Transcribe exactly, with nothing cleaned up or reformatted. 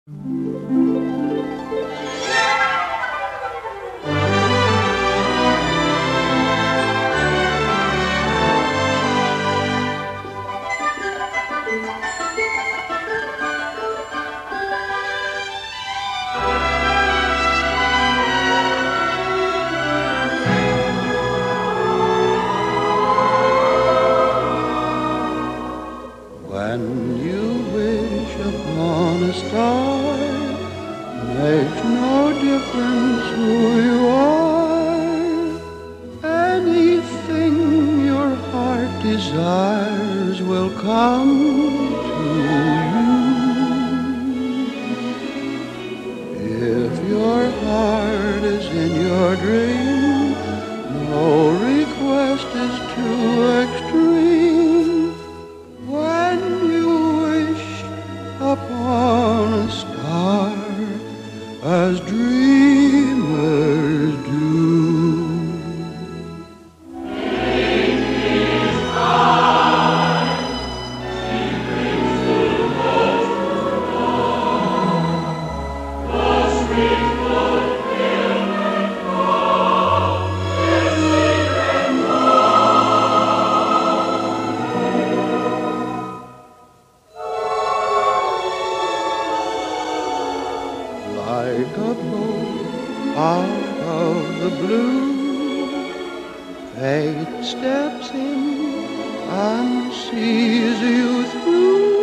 When you wish upon a star, makes no difference who you are. Anything your heart desires will come to you. If your heart is in your dream, no request is too extreme. When you wish upon a star, as dreamers do. Take his heart, she brings the most to know. The sweet fulfillment of their secret Like a bolt out of the blue, fate steps in and sees you through.